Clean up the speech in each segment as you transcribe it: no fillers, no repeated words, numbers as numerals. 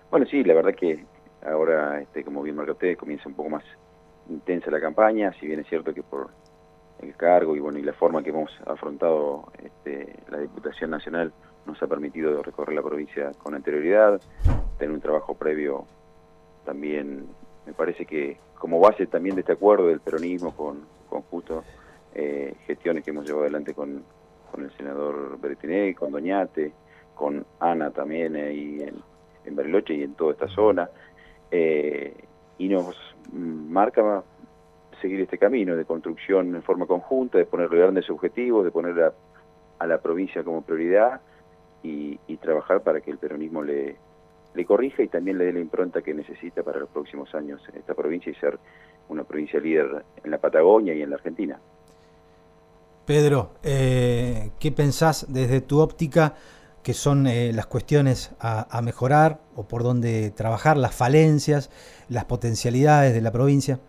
Bueno, sí, la verdad que ahora, como bien marcó usted, comienza un poco más intensa la campaña, si bien es cierto que por el cargo y bueno y la forma que hemos afrontado la Diputación Nacional nos ha permitido recorrer la provincia con anterioridad, tener un trabajo previo también, me parece que como base también de este acuerdo del peronismo con justo gestiones que hemos llevado adelante con el senador Beretiné, con Doñate, con Ana también ahí en Bariloche y en toda esta zona, eh, y nos marca seguir este camino de construcción en forma conjunta, de poner grandes objetivos, de poner a la provincia como prioridad y trabajar para que el peronismo le corrija y también le dé la impronta que necesita para los próximos años en esta provincia y ser una provincia líder en la Patagonia y en la Argentina. Pedro, ¿qué pensás desde tu óptica que son las cuestiones a mejorar o por dónde trabajar, las falencias, las potencialidades de la provincia?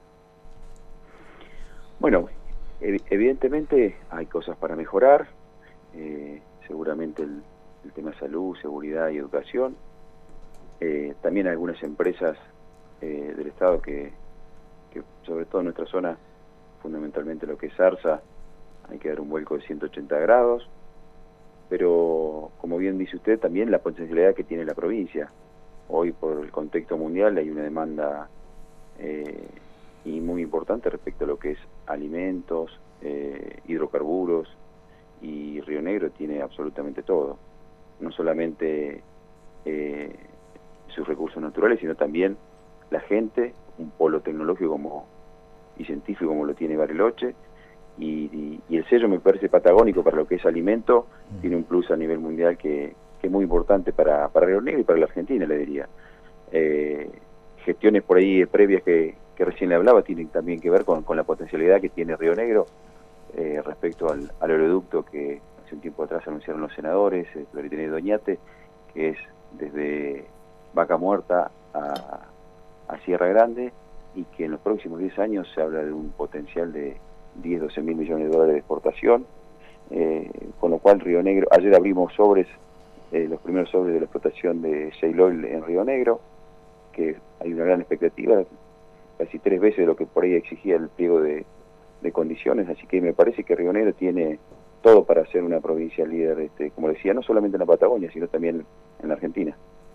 Bueno, evidentemente hay cosas para mejorar, seguramente el tema salud, seguridad y educación, también algunas empresas del Estado que sobre todo en nuestra zona, fundamentalmente lo que es ARSA, hay que dar un vuelco de 180 grados, pero como bien dice usted, también la potencialidad que tiene la provincia. Hoy por el contexto mundial hay una demanda eh, y muy importante respecto a lo que es alimentos, hidrocarburos, y Río Negro tiene absolutamente todo. No solamente eh, sus recursos naturales, sino también la gente, un polo tecnológico y científico como lo tiene Bariloche, y el sello me parece patagónico para lo que es alimento, tiene un plus a nivel mundial que es muy importante para Río Negro y para la Argentina, le diría. Eh, Gestiones por ahí previas que recién le hablaba tienen también que ver con la potencialidad que tiene Río Negro respecto al oleoducto que hace un tiempo atrás anunciaron los senadores, Floritenay y Doñate, que es desde Vaca Muerta a Sierra Grande, y que en los próximos 10 años se habla de un potencial de 10-12 mil millones de dólares de exportación, con lo cual Río Negro, ayer abrimos sobres, los primeros sobres de la explotación de Shale Oil en Río Negro, que hay una gran expectativa, casi 3 veces lo que por ahí exigía el pliego de condiciones, así que me parece que Río Negro tiene todo para ser una provincia líder, como decía, no solamente en la Patagonia, sino también en la Argentina.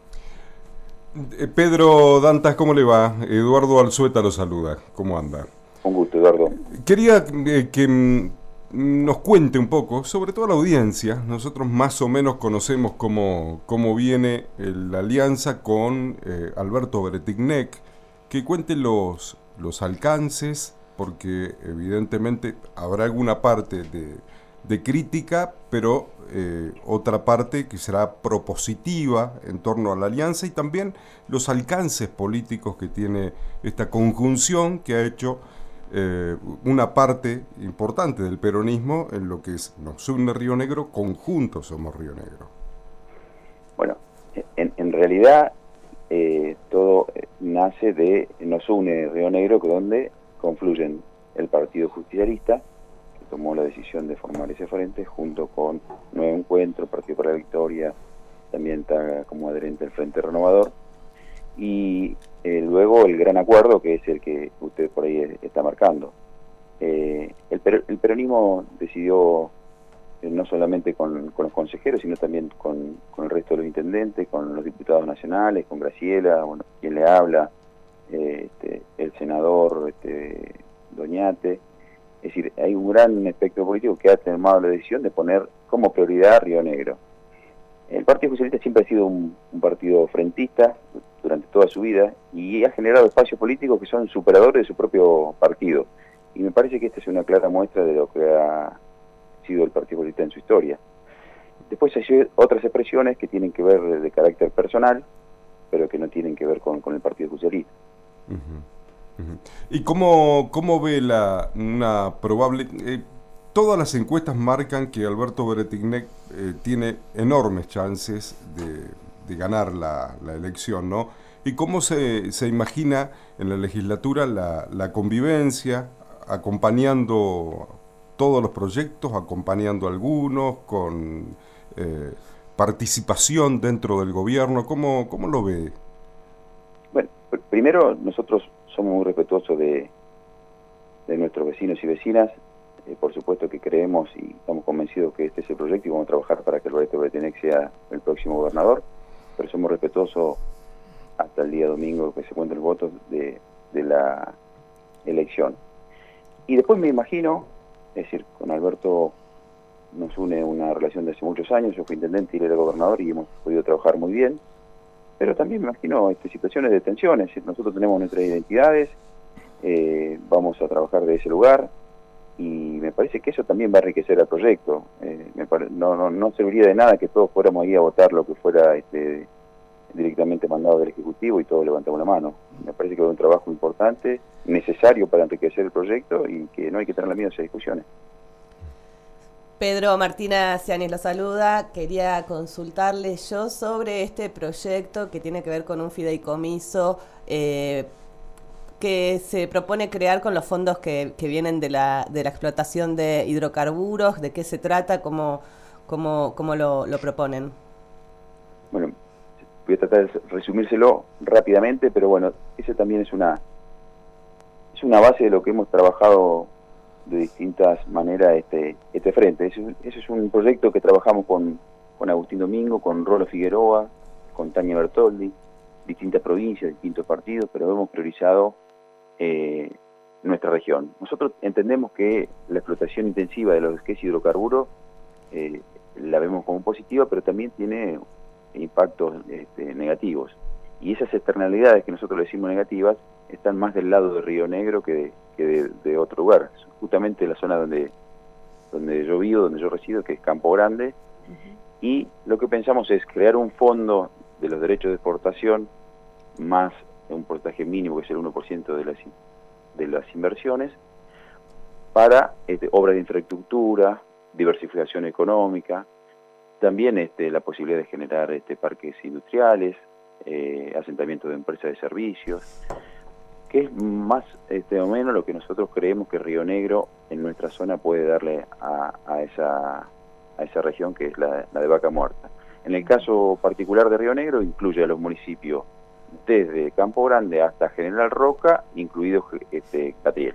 Pedro Dantas, ¿cómo le va? Eduardo Alzueta lo saluda. ¿Cómo anda? Un gusto, Eduardo. Quería que nos cuente un poco, sobre todo la audiencia. Nosotros más o menos conocemos cómo viene la alianza con Alberto Bretiknec, que cuente los alcances, porque evidentemente habrá alguna parte de crítica, pero otra parte que será propositiva en torno a la alianza y también los alcances políticos que tiene esta conjunción que ha hecho una parte importante del peronismo en lo que nos une Río Negro, conjuntos somos Río Negro. Bueno, en realidad todo nace nos une Río Negro, donde confluyen el Partido Justicialista, que tomó la decisión de formar ese frente, junto con Nuevo Encuentro, Partido para la Victoria, también está como adherente el Frente Renovador, y luego el gran acuerdo, que es el que usted por ahí está marcando. El peronismo decidió, no solamente con los consejeros, sino también con el resto de los intendentes, con los diputados nacionales, con Graciela, bueno, quien le habla, el senador Doñate. Es decir, hay un gran espectro político que ha tomado la decisión de poner como prioridad Río Negro. El Partido Socialista siempre ha sido un partido frentista durante toda su vida y ha generado espacios políticos que son superadores de su propio partido. Y me parece que esta es una clara muestra de lo que ha sido el Partido Socialista en su historia. Después hay otras expresiones que tienen que ver de carácter personal, pero que no tienen que ver con el Partido Socialista. Uh-huh. Uh-huh. ¿Y cómo ve una probable... todas las encuestas marcan que Alberto Bretiknec tiene enormes chances de ganar la elección, ¿no? ¿Y cómo se imagina en la legislatura la convivencia, acompañando todos los proyectos, acompañando algunos, con participación dentro del gobierno? ¿Cómo lo ve? Primero, nosotros somos muy respetuosos de nuestros vecinos y vecinas. Por supuesto que creemos y estamos convencidos que este es el proyecto y vamos a trabajar para que Alberto Bretenec sea el próximo gobernador, pero somos respetuosos hasta el día domingo que se cuenten los votos de la elección. Y después me imagino, es decir, con Alberto nos une una relación de hace muchos años, yo fui intendente y él era gobernador y hemos podido trabajar muy bien, pero también me imagino situaciones de tensión, es decir, nosotros tenemos nuestras identidades, vamos a trabajar de ese lugar, y me parece que eso también va a enriquecer al proyecto. No serviría de nada que todos fuéramos ahí a votar lo que fuera directamente mandado del Ejecutivo y todos levantamos la mano. Me parece que es un trabajo importante, necesario para enriquecer el proyecto y que no hay que tener miedo a esas discusiones. Pedro, Martina Cianis lo saluda. Quería consultarle yo sobre este proyecto que tiene que ver con un fideicomiso que se propone crear con los fondos que vienen de la explotación de hidrocarburos. ¿De qué se trata? ¿Cómo lo proponen? Bueno, voy a tratar de resumírselo rápidamente, pero bueno, ese también es una base de lo que hemos trabajado de distintas maneras este frente. Ese es un proyecto que trabajamos con Agustín Domingo, con Rolo Figueroa, con Tania Bertoldi, distintas provincias, distintos partidos, pero hemos priorizado nuestra región. Nosotros entendemos que la explotación intensiva de lo que es hidrocarburos la vemos como positiva, pero también tiene impactos negativos. Y esas externalidades que nosotros le decimos negativas están más del lado de Río Negro que de otro lugar. Justamente la zona donde yo vivo, donde yo resido, que es Campo Grande, y lo que pensamos es crear un fondo de los derechos de exportación más un porcentaje mínimo, que es el 1% de las inversiones, para obras de infraestructura, diversificación económica, también la posibilidad de generar parques industriales, asentamiento de empresas de servicios, que es más o menos lo que nosotros creemos que Río Negro en nuestra zona puede darle a esa región, que es la de Vaca Muerta. En el caso particular de Río Negro, incluye a los municipios desde Campo Grande hasta General Roca, incluido Catriel.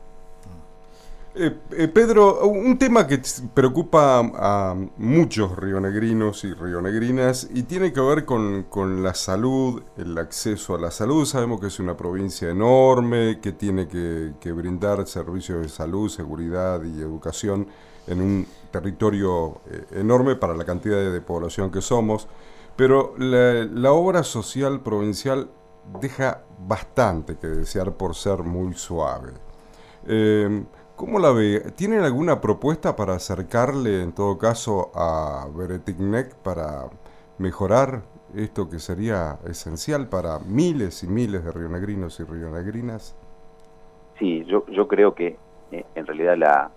Pedro, un tema que preocupa a muchos rionegrinos y rionegrinas y tiene que ver con la salud, el acceso a la salud. Sabemos que es una provincia enorme, que tiene que brindar servicios de salud, seguridad y educación en un territorio enorme para la cantidad de población que somos, pero la obra social provincial deja bastante que desear por ser muy suave. ¿Cómo la ve? ¿Tienen alguna propuesta para acercarle, en todo caso, a Bretenec para mejorar esto que sería esencial para miles y miles de rionegrinos y rionegrinas? Sí, yo creo que en realidad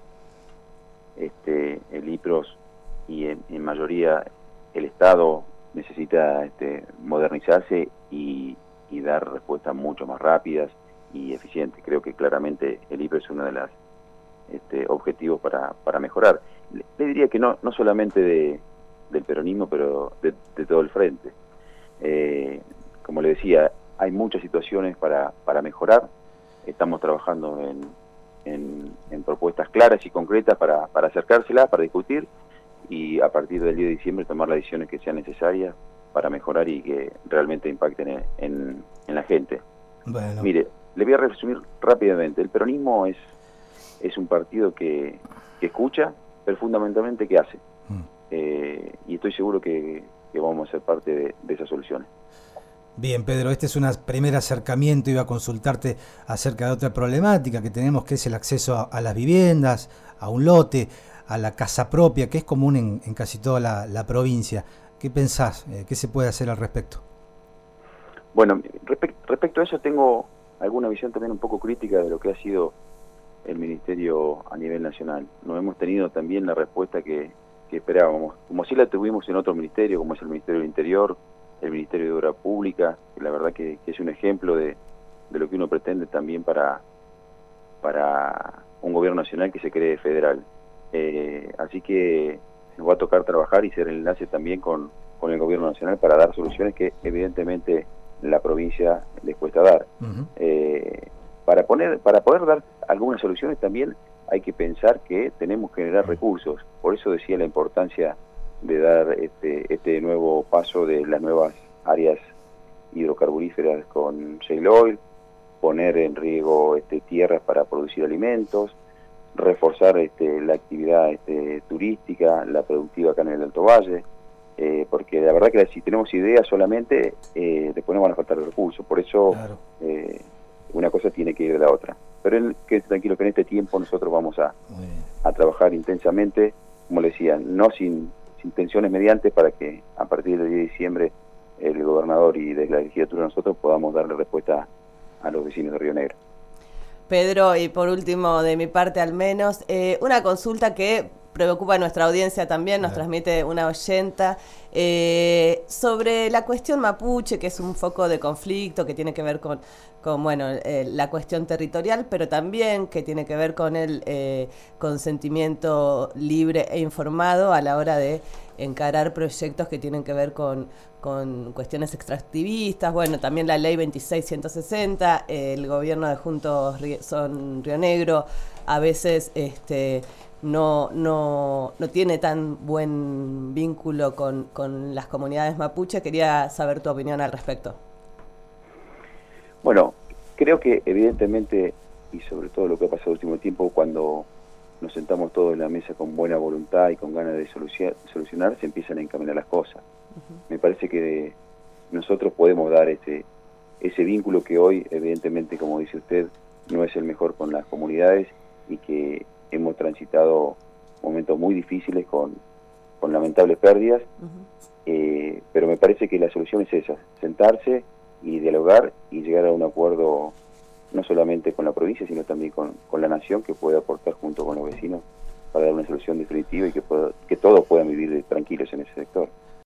el IPROS y en mayoría el Estado necesita modernizarse y dar respuestas mucho más rápidas y eficientes. Creo que claramente el IPROS es una de las objetivos para mejorar. Le diría que no solamente del peronismo, pero de todo el frente. Como le decía, hay muchas situaciones para mejorar. Estamos trabajando en propuestas claras y concretas para acercárselas, para discutir y a partir del 10 de diciembre tomar las decisiones que sean necesarias para mejorar y que realmente impacten en la gente. Bueno. Mire, le voy a resumir rápidamente. El peronismo es un partido que escucha, pero fundamentalmente que hace. Y estoy seguro que vamos a ser parte de esas soluciones. Bien, Pedro, este es un primer acercamiento. Iba a consultarte acerca de otra problemática que tenemos, que es el acceso a las viviendas, a un lote, a la casa propia, que es común en casi toda la provincia. ¿Qué pensás? ¿Qué se puede hacer al respecto? Bueno, respecto a eso tengo alguna visión también un poco crítica de lo que ha sido el Ministerio a nivel nacional. No hemos tenido también la respuesta que esperábamos, como si la tuvimos en otro ministerio, como es el Ministerio del Interior, el Ministerio de Obra Pública, que la verdad que es un ejemplo de lo que uno pretende también para un gobierno nacional que se cree federal. Así que nos va a tocar trabajar y ser el enlace también con el gobierno nacional para dar soluciones que evidentemente la provincia provincia les cuesta dar. Para poder dar algunas soluciones también hay que pensar que tenemos que generar recursos. Por eso decía la importancia de dar este nuevo paso de las nuevas áreas hidrocarburíferas con shale oil, poner en riego tierras para producir alimentos, reforzar la actividad turística, la productiva acá en el Alto Valle, porque la verdad que si tenemos ideas solamente, después nos van a faltar recursos. Por eso claro. Una cosa tiene que ir de la otra. Pero quédese tranquilo que en este tiempo nosotros vamos a trabajar intensamente, como le decía, no sin tensiones mediantes, para que a partir del 10 de diciembre el gobernador y desde la legislatura nosotros podamos darle respuesta a los vecinos de Río Negro. Pedro, y por último, de mi parte al menos, una consulta que preocupa a nuestra audiencia también, nos transmite una oyenta, sobre la cuestión mapuche, que es un foco de conflicto, que tiene que ver con la cuestión territorial, pero también que tiene que ver con el consentimiento libre e informado a la hora de encarar proyectos que tienen que ver con cuestiones extractivistas. Bueno, también la ley 26160, el gobierno de Juntos son Río Negro a veces no tiene tan buen vínculo con las comunidades mapuche. Quería saber tu opinión al respecto. Bueno, creo que evidentemente, y sobre todo lo que ha pasado el último tiempo, cuando nos sentamos todos en la mesa con buena voluntad y con ganas de solucionar, se empiezan a encaminar las cosas. Me parece que nosotros podemos dar ese vínculo que hoy, evidentemente, como dice usted, no es el mejor con las comunidades, y que hemos transitado momentos muy difíciles con lamentables pérdidas, pero me parece que la solución es esa: sentarse y dialogar y llegar a un acuerdo, no solamente con la provincia, sino también con la nación, que pueda aportar junto con los vecinos para dar una solución definitiva y que todos puedan vivir tranquilos en ese sector.